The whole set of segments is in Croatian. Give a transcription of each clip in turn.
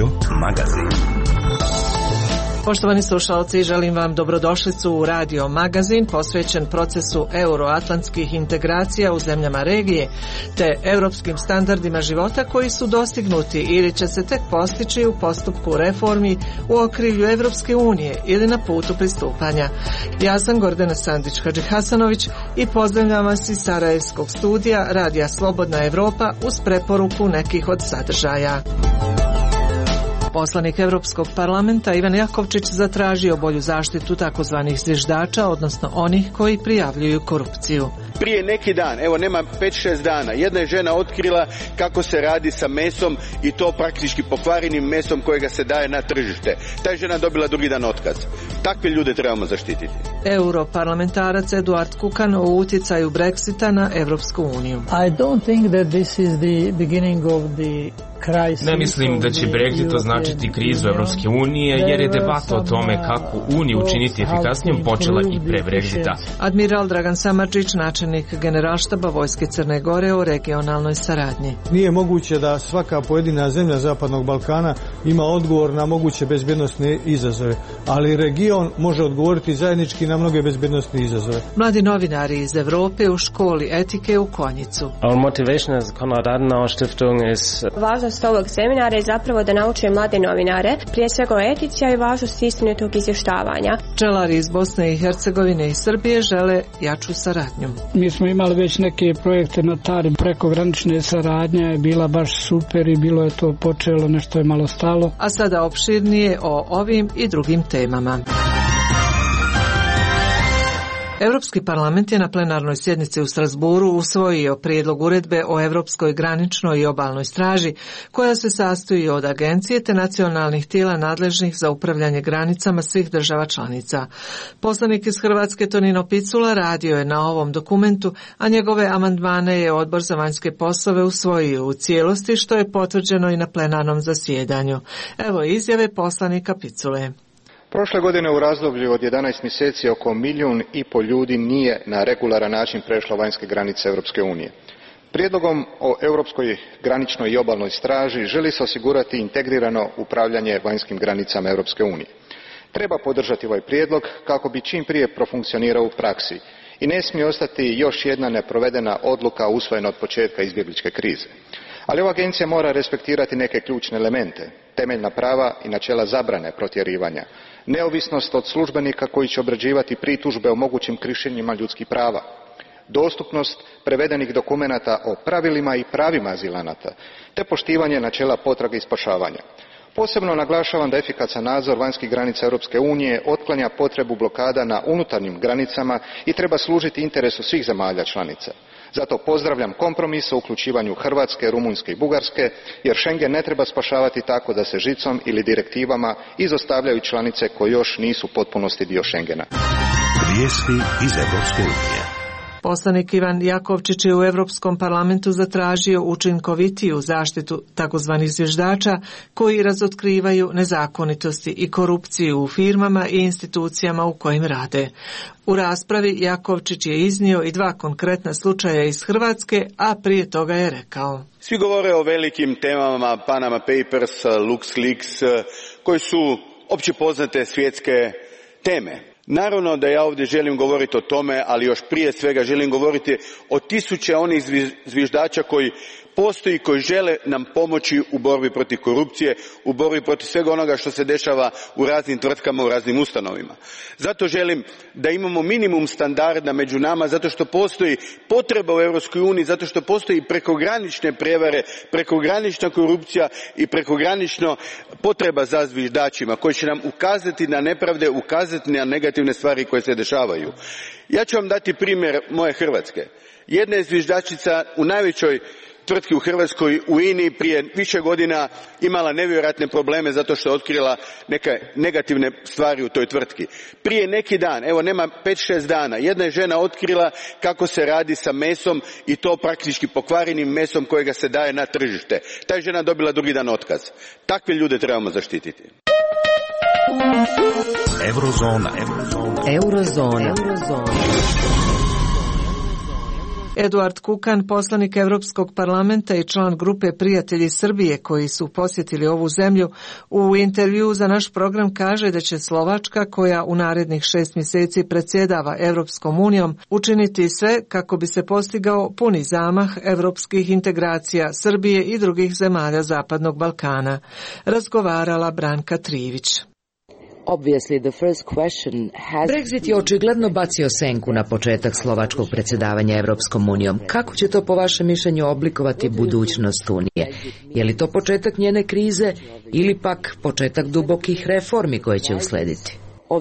Magazin. Poštovani slušalci, želim vam dobrodošlicu u Radio Magazin posvećen procesu euroatlantskih integracija u zemljama regije te europskim standardima života koji su dostignuti ili će se tek postići u postupku reformi u okrilju Evropske unije ili na putu pristupanja. Ja sam Gordana Sandić-Hadžihasanović i pozdravljam vas iz Sarajevskog studija Radija Slobodna Evropa uz preporuku nekih od sadržaja. Poslanik Evropskog parlamenta Ivan Jakovčić zatražio bolju zaštitu takozvanih zviždača, odnosno onih koji prijavljuju korupciju. Prije neki dan, evo nema 5-6 dana, jedna je žena otkrila kako se radi sa mesom i to praktički pokvarenim mesom kojega se daje na tržište. Ta je žena dobila drugi dan otkaz. Takve ljude trebamo zaštititi. Europarlamentarac Eduard Kukan o utjecaju Brexita na Evropsku uniju. Ne mislim da će Brexit označiti krizu Evropske unije, jer je debata o tome kako Uniju učiniti efikasnijom počela i pre Brexita. Admiral Dragan Samardžić, načelnik Generalštaba Vojske Crne Gore o regionalnoj saradnji. Nije moguće da svaka pojedina zemlja Zapadnog Balkana ima odgovor na moguće bezbjednosne izazove, ali region može odgovoriti zajednički na mnoge bezbjednosne izazove. Mladi novinari iz Evrope u školi etike u Konjicu. Our motivation as Konrad Adenauer Stiftung is važnost ovog seminara je zapravo da nauče mlade novinare, prije svega o etici, a i važnost istinitog izvještavanja. Pčelari iz Bosne i Hercegovine i Srbije žele jaču saradnju. Mi smo imali već neke projekte na Tari, prekogranične saradnje je bila baš super i bilo je to počelo, nešto je malo stalo. A sada opširnije o ovim i drugim temama. Europski parlament je na plenarnoj sjednici u Strasburu usvojio prijedlog uredbe o Europskoj graničnoj i obalnoj straži, koja se sastoji od agencije te nacionalnih tijela nadležnih za upravljanje granicama svih država članica. Poslanik iz Hrvatske Tonino Picula radio je na ovom dokumentu, a njegove amandmane je Odbor za vanjske poslove usvojio u cijelosti, što je potvrđeno i na plenarnom zasjedanju. Evo izjave poslanika Picule. Prošle godine u razdoblju od 11 mjeseci oko 1,5 milijuna ljudi nije na regularan način prešlo vanjske granice Europske unije. Prijedlogom o Europskoj graničnoj i obalnoj straži želi se osigurati integrirano upravljanje vanjskim granicama Europske unije. Treba podržati ovaj prijedlog kako bi čim prije profunkcionirao u praksi i ne smije ostati još jedna neprovedena odluka usvojena od početka izbjegličke krize. Ali ova agencija mora respektirati neke ključne elemente, temeljna prava i načela zabrane protjerivanja, neovisnost od službenika koji će obrađivati pritužbe o mogućim kršenjima ljudskih prava, dostupnost prevedenih dokumenata o pravilima i pravima azilanata, te poštivanje načela potrage i spašavanja. Posebno naglašavam da efikasan nadzor vanjskih granica Europske unije otklanja potrebu blokada na unutarnjim granicama i treba služiti interesu svih zemalja članica. Zato pozdravljam kompromis o uključivanju Hrvatske, Rumunjske i Bugarske, jer Schengen ne treba spašavati tako da se žicom ili direktivama izostavljaju članice koje još nisu u potpunosti dio Schengena. Vijesti iz Evropske unije. Poslanik Ivan Jakovčić je u Europskom parlamentu zatražio učinkovitiju zaštitu takozvanih zviždača koji razotkrivaju nezakonitosti i korupciju u firmama i institucijama u kojim rade. U raspravi Jakovčić je iznio i 2 konkretna slučaja iz Hrvatske, a prije toga je rekao: Svi govore o velikim temama, Panama Papers, LuxLeaks, koji su opće poznate svjetske teme. Naravno da ja ovdje želim govoriti o tome, ali još prije svega želim govoriti o tisuće onih zviždača koji postoji, koji žele nam pomoći u borbi protiv korupcije, u borbi protiv svega onoga što se dešava u raznim tvrtkama, u raznim ustanovima. Zato želim da imamo minimum standarda među nama, zato što postoji potreba u Europskoj uniji, zato što postoji prekogranične prijevare, prekogranična korupcija i prekogranična potreba za zviždačima koji će nam ukazati na nepravde, ukazati na negativne stvari koje se dešavaju. Ja ću vam dati primjer moje Hrvatske. Jedna je zviždačica u najvećoj tvrtki u Hrvatskoj, u INA-i, prije više godina imala nevjerojatne probleme zato što je otkrila neke negativne stvari u toj tvrtki. Prije neki dan, evo nema 5-6 dana, jedna je žena otkrila kako se radi sa mesom i to praktički pokvarenim mesom kojega se daje na tržište. Ta je žena dobila drugi dan otkaz. Takve ljude trebamo zaštititi. Eurozona. Eduard Kukan, poslanik Evropskog parlamenta i član grupe Prijatelji Srbije koji su posjetili ovu zemlju, u intervju za naš program kaže da će Slovačka, koja u narednih 6 mjeseci predsjedava Evropskom unijom, učiniti sve kako bi se postigao puni zamah evropskih integracija Srbije i drugih zemalja Zapadnog Balkana. Razgovarala Branka Trivić. Brexit je očigledno bacio senku na početak slovačkog predsjedavanja Evropskom unijom. Kako će to po vašem mišljenju oblikovati budućnost Unije? Je li to početak njene krize ili pak početak dubokih reformi koje će uslediti?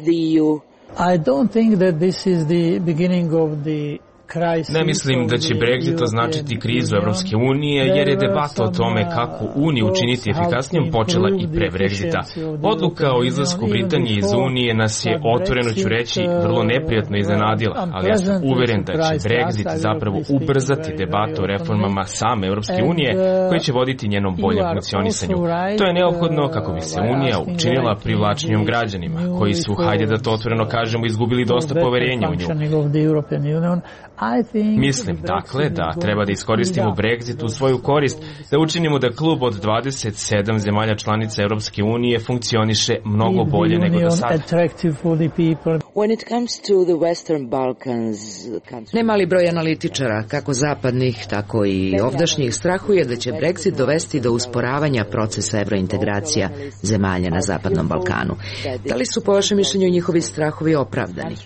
Ne mislim da će Brexit označiti krizu Evropske unije, jer je debata o tome kako Uniju učiniti efikasnijom počela i pre Brexita. Odluka o izlasku Britanije iz Unije nas je, otvoreno ću reći, vrlo neprijatno iznenadila, ali ja sam uveren da će Brexit zapravo ubrzati debatu o reformama same Evropske unije, koje će voditi njenom boljem funkcionisanju. To je neophodno kako bi se Unija učinila privlačnijom građanima, koji su, hajde da to otvoreno kažemo, izgubili dosta poverenja u nju. Mislim, dakle, da treba da iskoristimo Brexit u svoju korist, da učinimo da klub od 27 zemalja članica Evropske unije funkcioniše mnogo bolje nego do sada. Nemali broj analitičara, kako zapadnih, tako i ovdašnjih, strahuje da će Brexit dovesti do usporavanja procesa evrointegracija zemalja na Zapadnom Balkanu. Da li su po vašem mišljenju njihovi strahovi opravdani?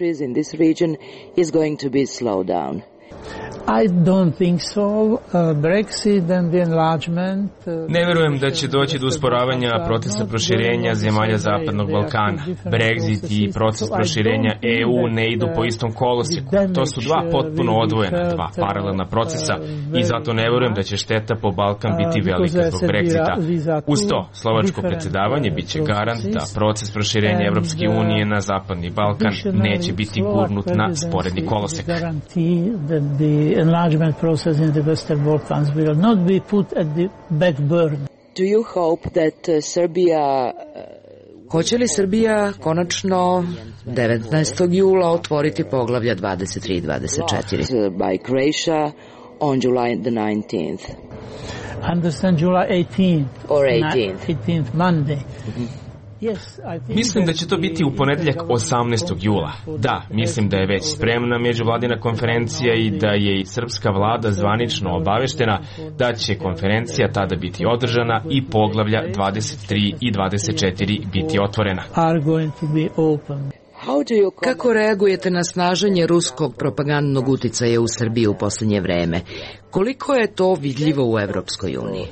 Ne verujem da će doći do usporavanja procesa proširenja zemalja Zapadnog Balkana. Brexit i proces proširenja EU ne idu po istom kolosijeku. To su dva potpuno odvojena, dva paralelna procesa i zato ne verujem da će šteta po Balkan biti velika zbog Brexita. Uz to, slovačko predsjedavanje biće garant da proces proširenja Evropske unije na Zapadni Balkan neće biti gurnut na sporedni kolosijek. Enlargement process in the Western Balkans will not be put at the back burner. Do you hope that Serbia Hoće li Srbija konačno 19. jula otvoriti poglavlja 23 i 24? By Croatia on July the 19th. Understand July 18th. Or 18th. 18th Monday. Mislim da će to biti u ponedjeljak 18. jula. Da, mislim da je već spremna međuvladina konferencija i da je i srpska vlada zvanično obaveštena da će konferencija tada biti održana i poglavlja 23 i 24 biti otvorena. Kako reagujete na snaženje ruskog propagandnog uticaja u Srbiji u posljednje vreme? Koliko je to vidljivo u Evropskoj uniji?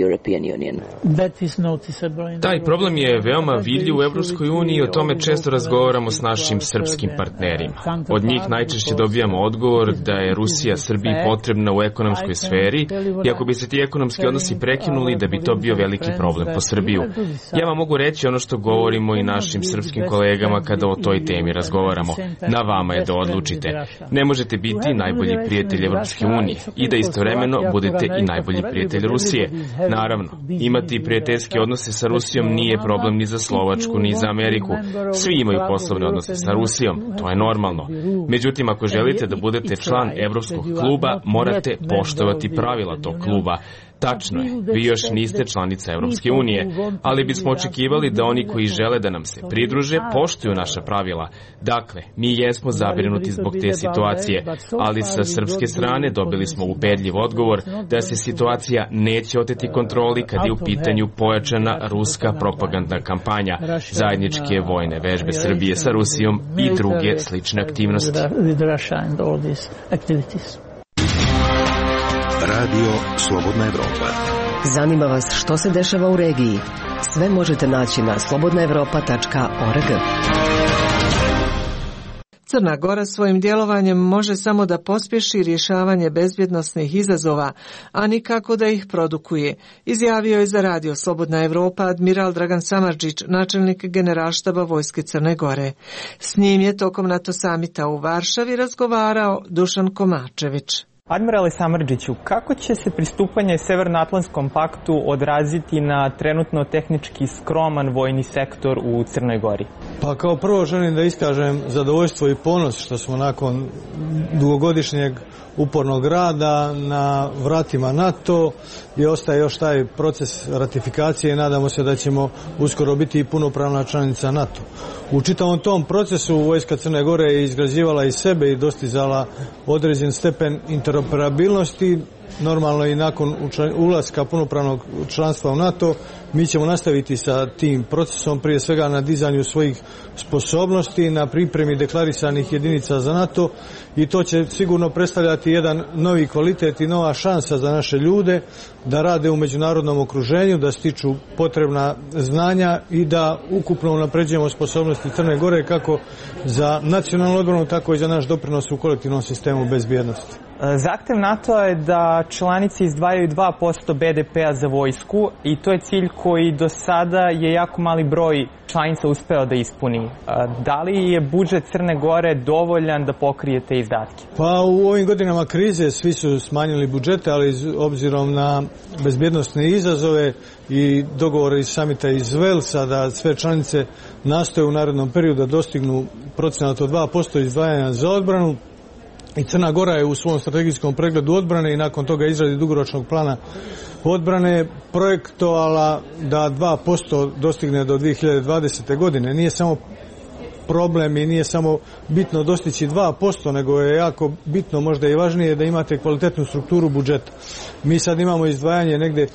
Taj problem je veoma vidljiv u Evropskoj uniji i o tome često razgovaramo s našim srpskim partnerima. Od njih najčešće dobijamo odgovor da je Rusija Srbiji potrebna u ekonomskoj sferi i ako bi se ti ekonomski odnosi prekinuli, da bi to bio veliki problem po Srbiju. Ja vam mogu reći ono što govorimo i našim srpskim kolegama kada o toj temi razgovaramo. Na vama je da odlučite. Ne možete biti najbolji prijatelj Evropske unije i da istovremeno budete i najbolji prijatelj Rusije. Naravno, imati prijateljske odnose sa Rusijom nije problem ni za Slovačku, ni za Ameriku. Svi imaju poslovne odnose sa Rusijom, to je normalno. Međutim, ako želite da budete član Evropskog kluba, morate poštovati pravila tog kluba. Tačno je, vi još niste članica Evropske unije, ali bismo očekivali da oni koji žele da nam se pridruže poštuju naša pravila. Dakle, mi jesmo zabrinuti zbog te situacije, ali sa srpske strane dobili smo ubedljiv odgovor da se situacija neće oteti kontroli kad je u pitanju pojačana ruska propagandna kampanja, zajedničke vojne vežbe Srbije sa Rusijom i druge slične aktivnosti. Radio Slobodna Evropa. Zanima vas što se dešava u regiji? Sve možete naći na slobodnaevropa.org. Crna Gora svojim djelovanjem može samo da pospješi rješavanje bezbjednosnih izazova, a nikako da ih produkuje, izjavio je za Radio Slobodna Evropa admiral Dragan Samardžić, načelnik generalštaba Vojske Crne Gore. S njim je tokom NATO samita u Varšavi razgovarao Dušan Komačević. Admirale Samardžiću, kako će se pristupanje Severnoatlantskom paktu odraziti na trenutno tehnički skroman vojni sektor u Crnoj Gori? Pa kao prvo želim da iskažem zadovoljstvo i ponos što smo nakon dugogodišnjeg upornog rada na vratima NATO i ostaje još taj proces ratifikacije i nadamo se da ćemo uskoro biti i punopravna članica NATO. U čitavom tom procesu vojska Crne Gore je izgrađivala i sebe i dostizala određen stepen interoperabilnosti. Normalno i nakon ulaska punopravnog članstva u NATO mi ćemo nastaviti sa tim procesom, prije svega na dizanju svojih sposobnosti, na pripremi deklarisanih jedinica za NATO i to će sigurno predstavljati jedan novi kvalitet i nova šansa za naše ljude da rade u međunarodnom okruženju, da stiču potrebna znanja i da ukupno unapređujemo sposobnosti Crne Gore kako za nacionalnu odbranu, tako i za naš doprinos u kolektivnom sistemu bezbjednosti. Zahtev NATO je da članice izdvajaju 2% BDP-a za vojsku i to je cilj koji do sada je jako mali broj članica uspeo da ispuni. Da li je budžet Crne Gore dovoljan da pokrije te izdatke? Pa u ovim godinama krize svi su smanjili budžete, ali obzirom na bezbjednosne izazove i dogovore iz samita iz Velsa da sve članice nastoje u narednom periodu da dostignu procenat od 2% izdvajanja za odbranu, i Crna Gora je u svom strategijskom pregledu odbrane i nakon toga izradi dugoročnog plana odbrane projektovala da 2% dostigne do 2020. godine. Nije samo problem i nije samo bitno dostići 2%, nego je jako bitno, možda i važnije, da imate kvalitetnu strukturu budžeta. Mi sad imamo izdvajanje negde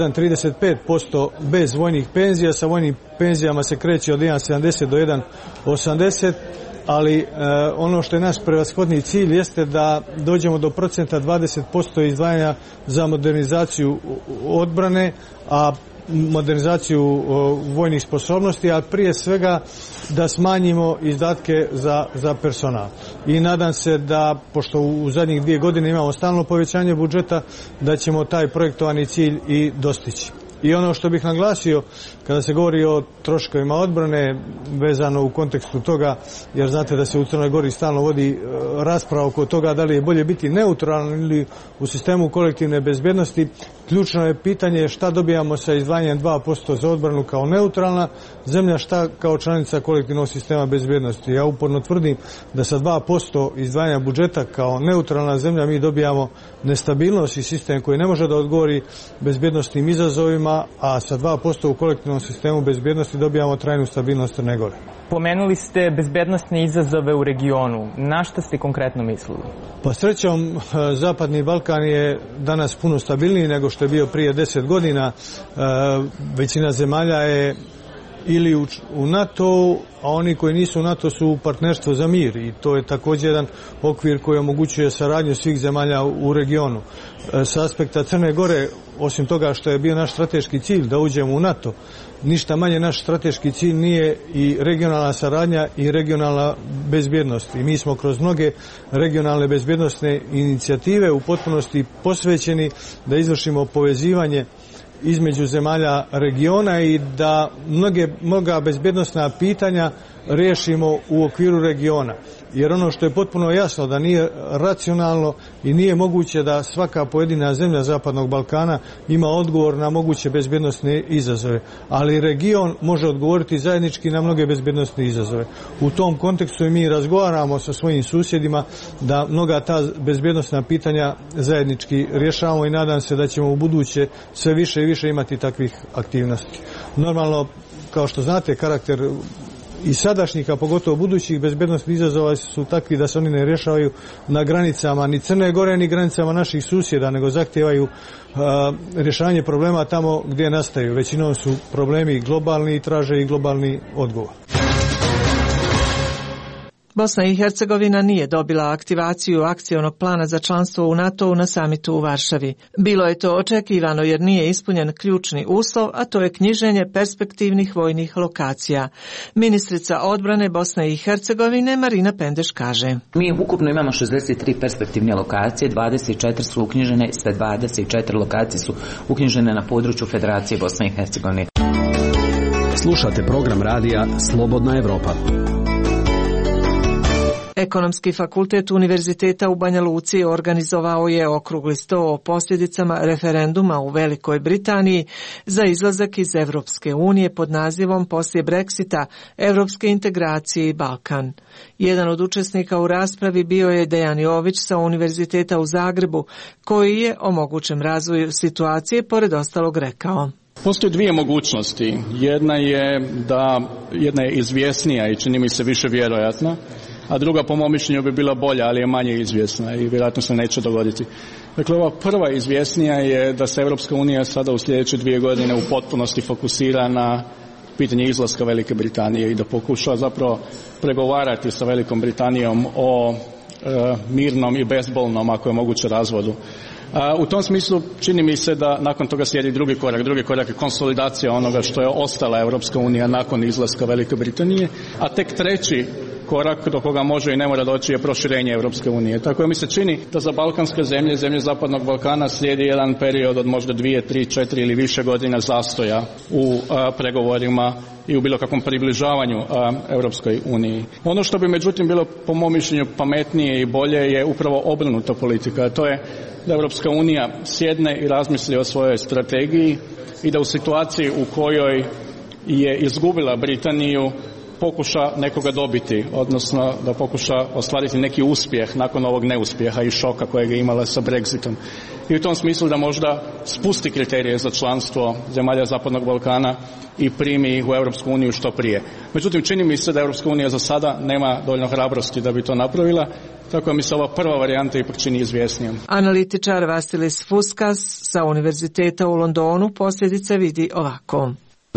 1,35% bez vojnih penzija, sa vojnim penzijama se kreće od 1,70 do 1,80%, ali ono što je naš prevashodni cilj jeste da dođemo do procenta 20% izdvajanja za modernizaciju odbrane, a modernizaciju vojnih sposobnosti, a prije svega da smanjimo izdatke za personal. I nadam se da, pošto u zadnjih 2 godine imamo stalno povećanje budžeta, da ćemo taj projektovani cilj i dostići. I ono što bih naglasio kada se govori o troškovima odbrane vezano u kontekstu toga, jer znate da se u Crnoj Gori stalno vodi rasprava oko toga da li je bolje biti neutralan ili u sistemu kolektivne bezbjednosti, ključno je pitanje šta dobijamo sa izdvajanjem 2% za odbranu kao neutralna zemlja, šta kao članica kolektivnog sistema bezbjednosti. Ja uporno tvrdim da sa 2% izdvajanja budžeta kao neutralna zemlja mi dobijamo nestabilnost i sistem koji ne može da odgovori bezbjednosnim izazovima, a sa 2% u kolektivnom sistemu bezbjednosti dobijamo trajnu stabilnost Crne Gore. Pomenuli ste bezbednosne izazove u regionu. Na šta ste konkretno mislili? Pa srećom, Zapadni Balkan je danas puno stabilniji nego što je bio prije 10 godina. Većina zemalja je ili u NATO, a oni koji nisu u NATO su u partnerstvu za mir i to je također jedan okvir koji omogućuje saradnju svih zemalja u regionu. Sa aspekta Crne Gore, osim toga što je bio naš strateški cilj da uđemo u NATO, ništa manje naš strateški cilj nije i regionalna saradnja i regionalna bezbjednost. I mi smo kroz mnoge regionalne bezbjednosne inicijative u potpunosti posvećeni da izvršimo povezivanje između zemalja regiona i da mnoga bezbjednosna pitanja riješimo u okviru regiona. Jer ono što je potpuno jasno da nije racionalno i nije moguće da svaka pojedina zemlja Zapadnog Balkana ima odgovor na moguće bezbjednosne izazove. Ali region može odgovoriti zajednički na mnoge bezbjednosne izazove. U tom kontekstu mi razgovaramo sa svojim susjedima da mnoga ta bezbjednosna pitanja zajednički rješavamo i nadam se da ćemo u buduće sve više i više imati takvih aktivnosti. Normalno, kao što znate, karakter i sadašnjih, a pogotovo budućih bezbjednosnih izazova su takvi da se oni ne rješavaju na granicama ni Crne Gore ni granicama naših susjeda, nego zahtijevaju rješavanje problema tamo gdje nastaju. Većinom su problemi globalni i traže i globalni odgovor. Bosna i Hercegovina nije dobila aktivaciju akcionog plana za članstvo u NATO-u na samitu u Varšavi. Bilo je to očekivano jer nije ispunjen ključni uslov, a to je knjiženje perspektivnih vojnih lokacija. Ministrica odbrane Bosne i Hercegovine Marina Pendeš kaže: Mi ukupno imamo 63 perspektivne lokacije, 24 su uknjižene, sve 24 lokacije su uknjižene na području Federacije Bosne i Hercegovine. Slušate program radija Slobodna Evropa. Ekonomski fakultet Univerziteta u Banja Luci organizovao je okrugli sto o posljedicama referenduma u Velikoj Britaniji za izlazak iz Evropske unije pod nazivom Poslije Brexita, Evropske integracije i Balkan. Jedan od učesnika u raspravi bio je Dejan Jović sa Univerziteta u Zagrebu, koji je o mogućem razvoju situacije pored ostalog rekao. Postoje dvije mogućnosti. Jedna je izvjesnija i čini mi se više vjerojatna, a druga po mom mišljenju bi bila bolja, ali je manje izvjesna i vjerojatno se neće dogoditi. Dakle, ova prva izvjesnija je da se Europska unija sada u sljedeće 2 godine u potpunosti fokusira na pitanje izlaska Velike Britanije i da pokuša zapravo pregovarati sa Velikom Britanijom o mirnom i bezbolnom, ako je moguće, razvodu. U tom smislu čini mi se da nakon toga slijedi drugi korak je konsolidacija onoga što je ostala Europska unija nakon izlaska Velike Britanije, a tek treći korak do koga može i ne mora doći je proširenje Europske unije. Tako da mi se čini da za balkanske zemlje Zapadnog Balkana slijedi jedan period od možda 2, 3, 4 ili više godina zastoja u pregovorima i u bilo kakvom približavanju Europskoj uniji. Ono što bi međutim bilo po mom mišljenju pametnije i bolje je upravo obrnuta politika. To je da Europska unija sjedne i razmisli o svojoj strategiji i da u situaciji u kojoj je izgubila Britaniju pokuša nekoga dobiti, odnosno da pokuša ostvariti neki uspjeh nakon ovog neuspjeha i šoka kojeg je imala sa Brexitom. I u tom smislu da možda spusti kriterije za članstvo zemalja Zapadnog Balkana i primi ih u Europsku uniju što prije. Međutim, čini mi se da Europska unija za sada nema dovoljno hrabrosti da bi to napravila, tako da mi se ova prva varijanta ipak čini izvjesnijom. Analitičar Vasilis Fuskas sa Univerziteta u Londonu posljedice vidi ovako.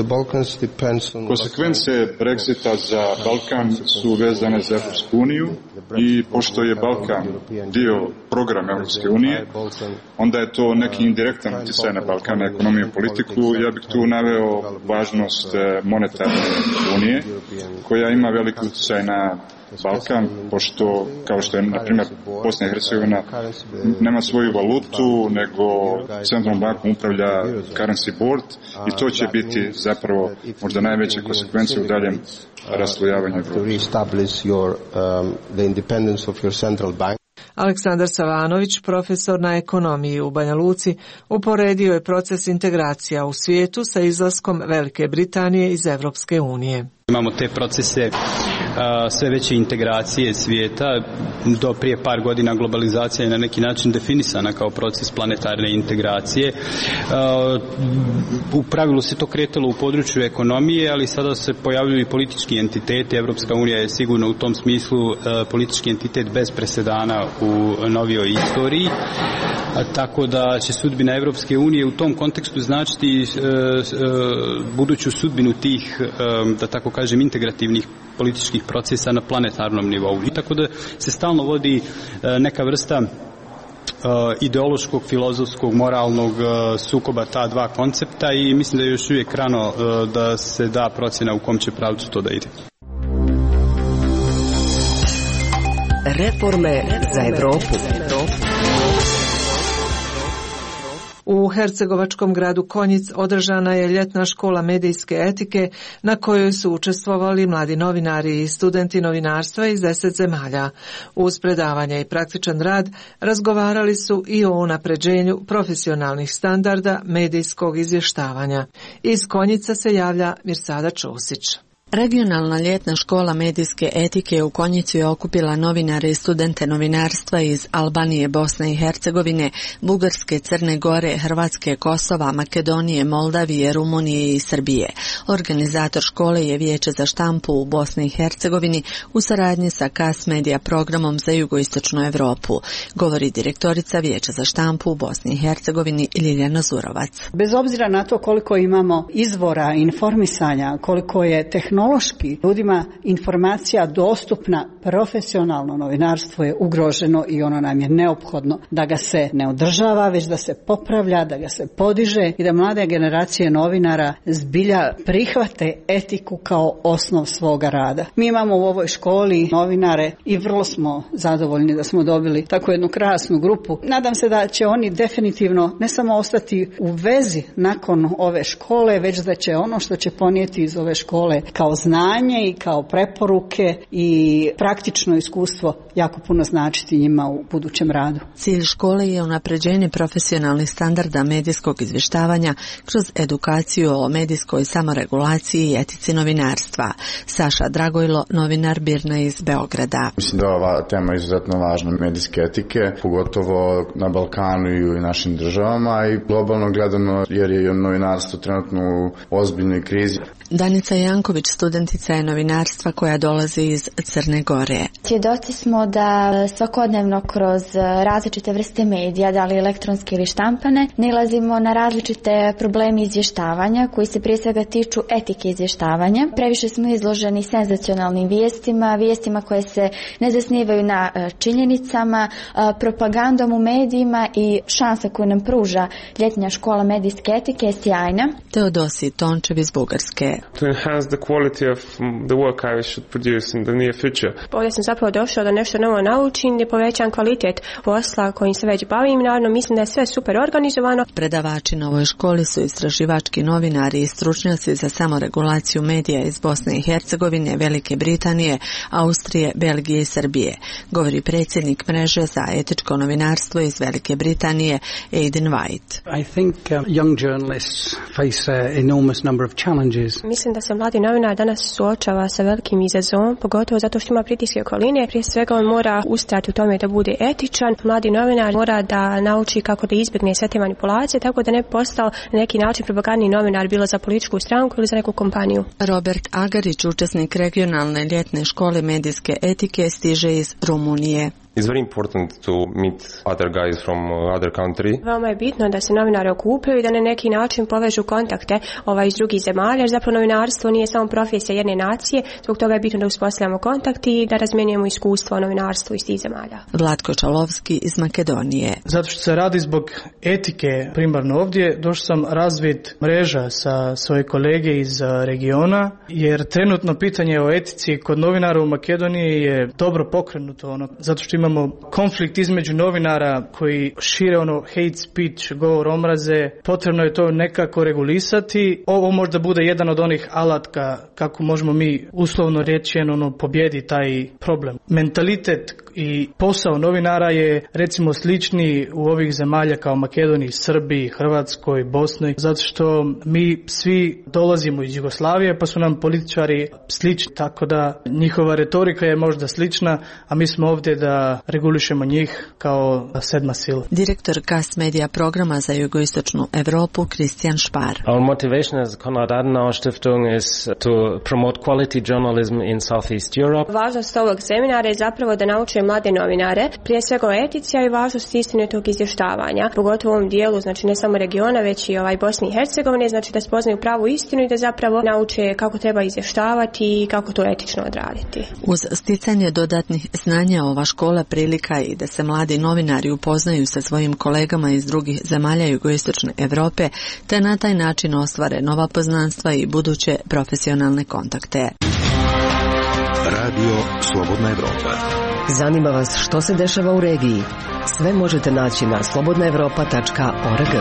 Konsekvence Brexita za Balkan su vezane za Europsku uniju i pošto je Balkan dio programa Europske unije, onda je to neki indirektan utjecaj na Balkan, na ekonomiju i politiku. Ja bih tu naveo važnost monetarne unije koja ima veliki utjecaj na Balkan, pošto kao što je na primjer Bosna i Hercegovina nema svoju valutu, nego centralnom bankom upravlja currency board i to će biti zapravo možda najveće konsekvencije u daljem raslojavanju Evrope. Aleksandar Savanović, profesor na ekonomiji u Banja Luci, uporedio je proces integracija u svijetu sa izlaskom Velike Britanije iz Evropske unije. Imamo te procese sve veće integracije svijeta. Do prije par godina globalizacija je na neki način definisana kao proces planetarne integracije. U pravilu se to kretalo u području ekonomije, ali sada se pojavljuju i politički entiteti. Evropska unija je sigurno u tom smislu politički entitet bez presedana u novijoj istoriji. Tako da će sudbina Evropske unije u tom kontekstu značiti buduću sudbinu tih, da tako kažem, integrativnih političkih procesa na planetarnom nivou. I tako da se stalno vodi neka vrsta ideološkog, filozofskog, moralnog sukoba ta dva koncepta i mislim da je još uvijek rano da se da procjena u kom će pravcu to da ide. Reforme za Evropu. U hercegovačkom gradu Konjic održana je ljetna škola medijske etike na kojoj su učestvovali mladi novinari i studenti novinarstva iz 10 zemalja. Uz predavanje i praktičan rad razgovarali su i o unapređenju profesionalnih standarda medijskog izvještavanja. Iz Konjica se javlja Mirsada Čosić. Regionalna ljetna škola medijske etike u Konjicu je okupila novinare i studente novinarstva iz Albanije, Bosne i Hercegovine, Bugarske, Crne Gore, Hrvatske, Kosova, Makedonije, Moldavije, Rumunije i Srbije. Organizator škole je Vijeće za štampu u Bosni i Hercegovini u saradnji sa KAS Media programom za jugoistočnu Evropu, govori direktorica Vijeća za štampu u Bosni i Hercegovini Ljiljana Zurovac. Bez obzira na to koliko imamo izvora informisanja, koliko je tehnološki ljudima informacija dostupna, profesionalno novinarstvo je ugroženo i ono nam je neophodno da ga se ne održava, već da se popravlja, da ga se podiže i da mlade generacije novinara zbilja prihvate etiku kao osnov svoga rada. Mi imamo u ovoj školi novinare i vrlo smo zadovoljni da smo dobili tako jednu krasnu grupu. Nadam se da će oni definitivno ne samo ostati u vezi nakon ove škole, već da će ono što će ponijeti iz ove škole kao kao znanje i kao preporuke i praktično iskustvo jako puno značiti njima u budućem radu. Cilj škole je unapređenje profesionalnih standarda medijskog izvještavanja kroz edukaciju o medijskoj samoregulaciji i etici novinarstva. Saša Dragojlo, novinar BIRN-a iz Beograda. Mislim da je ova tema izuzetno važna, medijske etike, pogotovo na Balkanu i u našim državama i globalno gledano, jer je novinarstvo trenutno u ozbiljnoj krizi. Danica Janković, studentica je novinarstva koja dolazi iz Crne Gore. Svjedoci smo da svakodnevno kroz različite vrste medija, da li elektronske ili štampane, nalazimo na različite probleme izvještavanja koji se prije svega tiču etike izvještavanja. Previše smo izloženi senzacionalnim vijestima koje se ne zasnivaju na činjenicama, propagandom u medijima i šansa koju nam pruža ljetna škola medijske etike je sjajna. Teodosij Tončev iz Bugarske. To enhance the quality of the work I should produce in the near future. Ovdje sam zapravo došao da nešto novo naučim, da povećam kvalitet posla kojim se već bavim. Naravno, mislim da je sve super organizovano. Predavači na ovoj školi su istraživački novinari i stručnjaci za samoregulaciju medija iz Bosne i Hercegovine, Velike Britanije, Austrije, Belgije i Srbije, govori predsjednik mreže za etičko novinarstvo iz Velike Britanije, Aidan White. I think young journalists face an enormous number of challenges. Mislim da se mladi novinar danas suočava sa velikim izazovom, pogotovo zato što ima pritiske okoline. Prije svega on mora ustrajati u tome da bude etičan. Mladi novinar mora da nauči kako da izbjegne sve te manipulacije, tako da ne postao na neki način propagandni novinar, bilo za političku stranku ili za neku kompaniju. Robert Agarić, učesnik regionalne ljetne škole medijske etike, stiže iz Rumunije. It's very important to meet other guys from other country. Veoma je bitno da se novinari okupaju i da na neki način povežu kontakte iz drugih zemalja, jer zapravo novinarstvo nije samo profesija jedne nacije, zbog toga je bitno da uspostavljamo kontakt i da razmjenjujemo iskustvo o novinarstvu iz tih zemalja. Vlatko Čalovski iz Makedonije. Zato što se radi zbog etike primarno ovdje, došao sam razvid mreža sa svoje kolege iz regiona, jer trenutno pitanje o etici kod novinara u Makedoniji je dobro pokrenuto, zato što imamo konflikt između novinara koji šire hate speech, govor omraze. Potrebno je to nekako regulisati. Ovo možda bude jedan od onih alatka kako možemo mi uslovno reći pobjedi taj problem. Mentalitet i posao novinara je recimo slični u ovih zemalja kao Makedoniji, Srbiji, Hrvatskoj, Bosni, zato što mi svi dolazimo iz Jugoslavije pa su nam političari slični, tako da njihova retorika je možda slična, a mi smo ovdje da regulišemo njih kao sedma sila. Direktor KAS Medija programa za jugoistočnu Europu, Kristijan Špar. Our motivation as Konrad Adenauer Stiftung is to promote quality journalism in Southeast Europe. Važnost ovog seminara je zapravo da nauče mlade novinare, prije svega o etici, a i važnost istinitog izvještavanja, pogotovo u ovom dijelu, znači ne samo regiona, već i Bosne i Hercegovine, znači da spoznaju pravu istinu i da zapravo nauče kako treba izvještavati i kako to etično odraditi. Uz sticanje dodatnih znanja ova škola prilika i da se mladi novinari upoznaju sa svojim kolegama iz drugih zemalja jugoistočne Europe, te na taj način ostvare nova poznanstva i buduće profesionalne kontakte. Radio Slobodna Evropa. Zanima vas što se dešava u regiji? Sve možete naći na slobodnaevropa.org.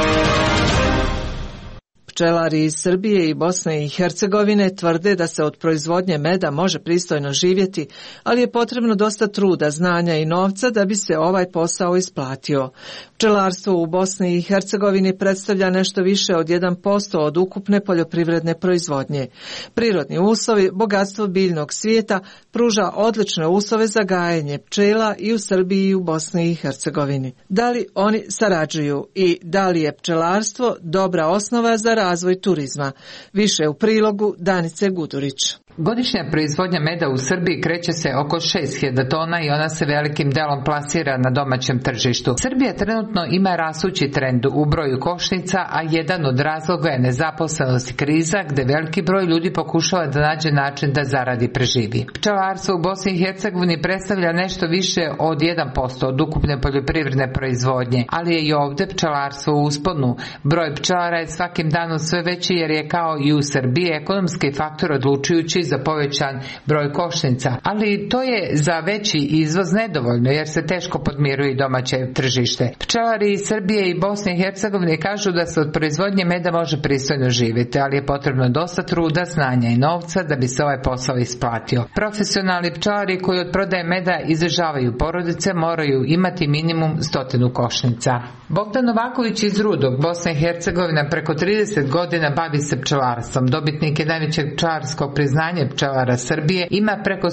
Pčelari iz Srbije i Bosne i Hercegovine tvrde da se od proizvodnje meda može pristojno živjeti, ali je potrebno dosta truda, znanja i novca da bi se ovaj posao isplatio. Pčelarstvo u Bosni i Hercegovini predstavlja nešto više od 1% od ukupne poljoprivredne proizvodnje. Prirodni uslovi, bogatstvo biljnog svijeta pruža odlične uslove za gajenje pčela i u Srbiji i u Bosni i Hercegovini. Da li oni sarađuju i da li je pčelarstvo dobra osnova za razvoj turizma? Više u prilogu Danice Gudurić. Godišnja proizvodnja meda u Srbiji kreće se oko 6.000 tona i ona se velikim delom plasira na domaćem tržištu. Srbija trenutno ima rastući trend u broju košnica, a jedan od razloga je nezaposlenost i kriza, gde veliki broj ljudi pokušava da nađe način da zaradi i preživi. Pčelarstvo u Bosni i Hercegovini predstavlja nešto više od 1% od ukupne poljoprivredne proizvodnje, ali je i ovde pčelarstvo u usponu. Broj pčelara je svakim danom sve veći jer je kao i u Srbiji ekonomski faktor odlučujući za povećan broj košnica, ali to je za veći izvoz nedovoljno jer se teško podmiruje domaće tržište. Pčelari iz Srbije i Bosne i Hercegovine kažu da se od proizvodnje meda može pristojno živjeti, ali je potrebno dosta truda, znanja i novca da bi se ovaj posao isplatio. Profesionalni pčelari koji od prodaje meda izdržavaju porodice moraju imati minimum 100 košnica. Bogdan Novaković iz Rudog, Bosna i Hercegovina, preko 30 godina bavi se pčelarstvom. Dobitnik je najvećeg pčelarskog priznanja pčelara Srbije, ima preko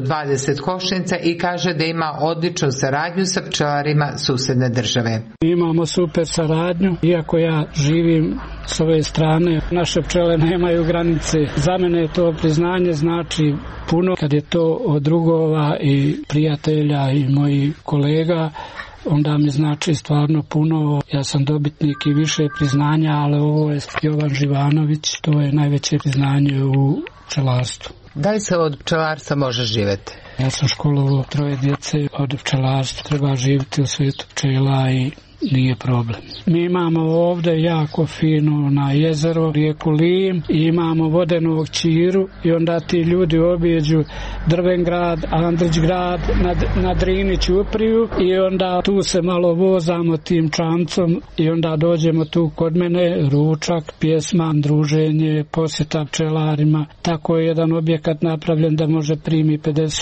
120 košnica i kaže da ima odličnu saradnju sa pčelarima susedne države. Imamo super saradnju, iako ja živim s ove strane, naše pčele nemaju granice. Za mene je to priznanje znači puno, kad je to od drugova i prijatelja i mojih kolega, onda mi znači stvarno puno. Ja sam dobitnik i više priznanja, ali ovo je Jovan Živanović, to je najveće priznanje u pčelarstvu. Da li se od pčelarstva može živjeti? Ja sam školovao 3 djece, od pčelarstva treba živjeti u svijetu pčela i nije problem. Mi imamo ovdje jako fino na jezero, rijeku Lim, i imamo vodenog Čiru i onda ti ljudi objeđu Drvengrad, Andrićgrad, na Drini Ćupriju i onda tu se malo vozamo tim čamcom i onda dođemo tu kod mene, ručak, pjesma, druženje, posjeta pčelarima. Tako je jedan objekat napravljen da može primi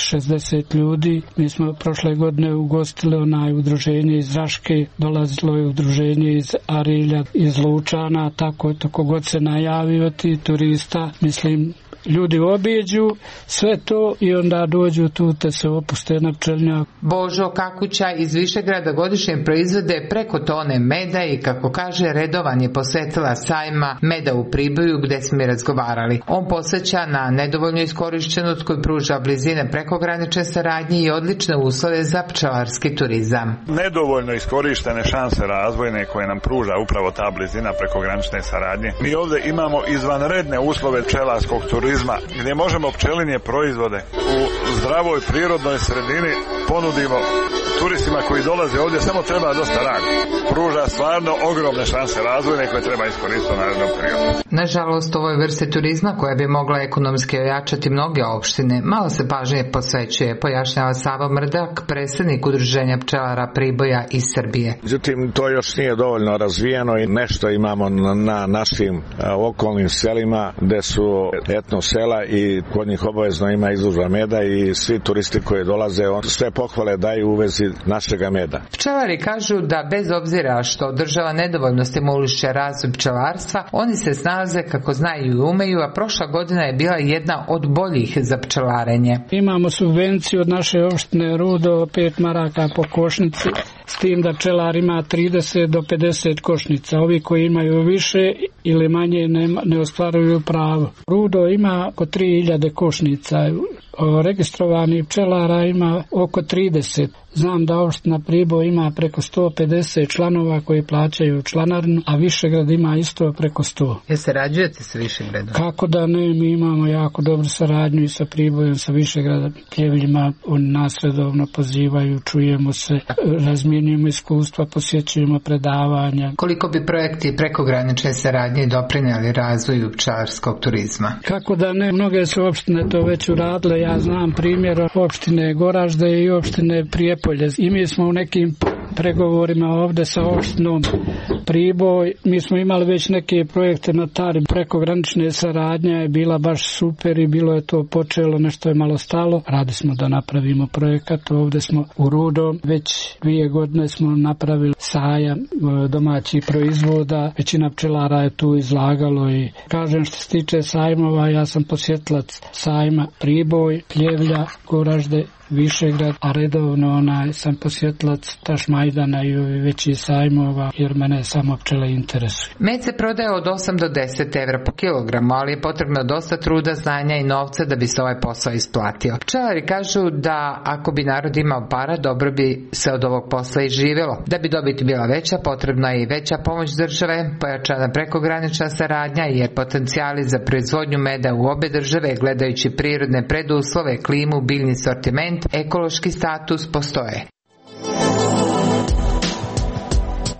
50-60 ljudi. Mi smo prošle godine ugostili udruženje iz Raške, dolazilo je udruženje iz Arilja, iz Lučana, tako god se najavio ti turista, mislim, ljudi objeđu sve to i onda dođu tu te se opuste na pčelinjak. Božo Kakuća iz Višegrada godišnje proizvode preko tone meda i, kako kaže, redovan je posjetila sajma meda u Priboju gdje smo i razgovarali. On posjeća na nedovoljno iskorištenost koju pruža blizine prekogranične saradnje i odlične uslove za pčelarski turizam. Nedovoljno iskorištene šanse razvojne koje nam pruža upravo ta blizina prekogranične saradnje. Mi ovdje imamo izvanredne uslove pčelarskog turizma gdje možemo pčelinje proizvode u zdravoj prirodnoj sredini ponudimo turistima koji dolaze ovdje, samo treba dosta rada. Pruža stvarno ogromne šanse razvojne koje treba iskoristiti u narednom periodu. Nažalost, ovoj vrsti turizma koja bi mogla ekonomski ojačati mnoge opštine, malo se pažnje posvećuje, pojašnjava Savo Mrdak, predsjednik udruženja pčelara Priboja iz Srbije. Međutim, to još nije dovoljno razvijeno i nešto imamo na našim okolnim selima gde su etno sela i kod njih obavezno ima izložba meda i svi turisti koji dolaze sve pohvale daju u vezi našega meda. Pčelari kažu da bez obzira što država nedovoljno stimuliše razvoj pčelarstva, oni se snalaze kako znaju i umeju, a prošla godina je bila jedna od boljih za pčelarenje. Imamo subvenciju od naše opštine Rudo 5 maraka po košnici, s tim da pčelar ima 30 do 50 košnica. Ovi koji imaju više ili manje ne ostvaruju pravo. Rudo ima oko 3000 košnica. Registrovanih pčelara ima oko 30. Znam da opština Priboj ima preko 150 članova koji plaćaju članarinu, a Višegrad ima isto preko 100. Jel sarađujete sa Višegradom? Kako da ne, mi imamo jako dobru saradnju i sa Pribojem, sa Višegradom, Pljevljima, oni nas redovno pozivaju, čujemo se, razmjenjujemo iskustva, posjećujemo predavanja. Koliko bi projekti prekogranične saradnje doprinijeli razvoju pčelarskog turizma? Kako da ne, mnoge su opštine to već uradile, ja znam primjer opštine Goražde i opštine Prijepolje. I mi smo u nekim pregovorima ovdje sa opštinom Priboj, mi smo imali već neke projekte na Tari, prekogranične saradnja je bila baš super i bilo je to počelo, nešto je malo stalo. Radi smo da napravimo projekat, ovdje smo u Rudom, već 2 godine smo napravili sajam domaćih proizvoda, većina pčelara je tu izlagalo i kažem što se tiče sajmova, ja sam posjetilac sajma Priboj, Pljevlja, Goražde, Višegrad, a redovno sam posjetilac Tašmajdana i većih sajmova jer mene samo pčele interesuju. Med se prodaje od 8 do 10 evra po kilogramu, ali je potrebno dosta truda, znanja i novca da bi se ovaj posao isplatio. Pčelari kažu da ako bi narod imao para, dobro bi se od ovog posla i živjelo. Da bi dobit bila veća, potrebna je i veća pomoć države, pojačana prekogranična saradnja, jer potencijali za proizvodnju meda u obe države, gledajući prirodne preduslove, klimu, biljni sortiment, ekološki status, postoje.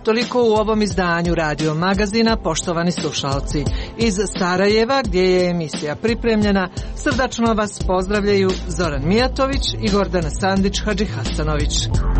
Toliko u ovom izdanju Radio Magazina, poštovani slušalci. Iz Sarajeva, gdje je emisija pripremljena, srdačno vas pozdravljaju Zoran Mijatović i Gordana Sandić-Hadžihasanović.